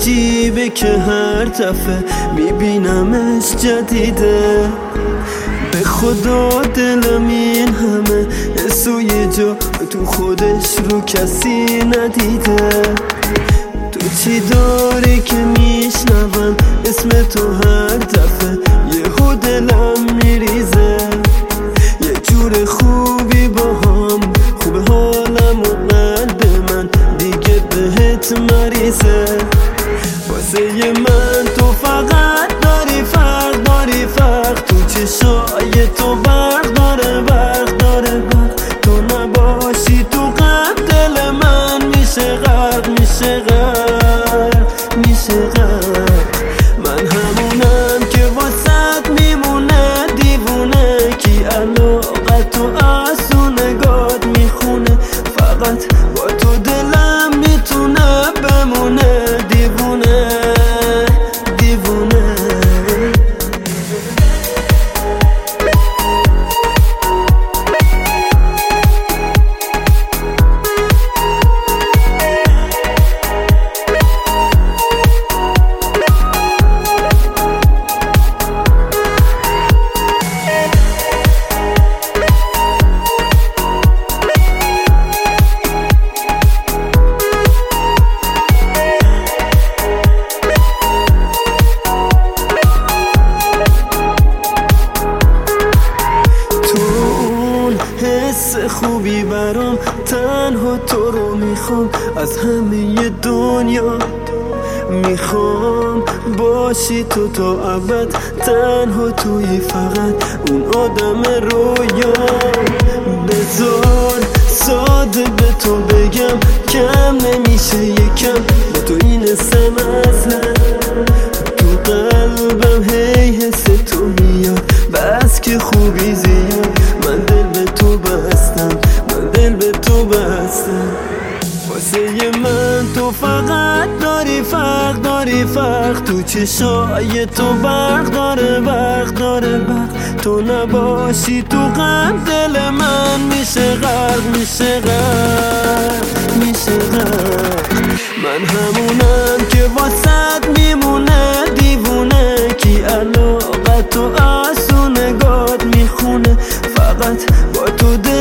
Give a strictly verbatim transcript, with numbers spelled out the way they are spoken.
عجیبه که هر دفعه میبینمش جدیده. به خدا دلم این همه حسو یه جا تو خودش رو کسی ندیده. تو چی داری که میشنوم اسم تو هر دفعه یهو دلم میریزه. یه جور خوبی با هم خوبه حالم و قلب من دیگه بهت مریزه. واسه من تو فقط داری فرق داری فرق تو چشای تو برق داره برق داره برق. تو نباشی تو قلب دل من میشه غرق میشه غرق میشه غرق. من همونم که واسط میمونه دیوونه کی علاقه تو از تو نگات میخونه. فقط با تو دلم میتونه بمونه دیوونه دیوونه. حس خوبی برام تنها تو رو میخوام از همه دنیا. میخوام باشی تو تا ابد تنها توی فقط اون آدم رویا. بذار ساده به تو بگم کم نمیشه یکم به تو این اسم اصلا. تو قلبم هی حس تو میاد بس که خوبی زیاد. من دل به تو بستم من دل به تو بستم. واسه من تو فقط داری فرق داری فرق تو چشای تو برق داره برق داره برق. تو نباشی تو قلب دل من میشه غرق میشه غرق میشه غرق. من همونم که واسط میمونه دیوونه کی علاقه تو از تو نگات میخونه. فقط با تو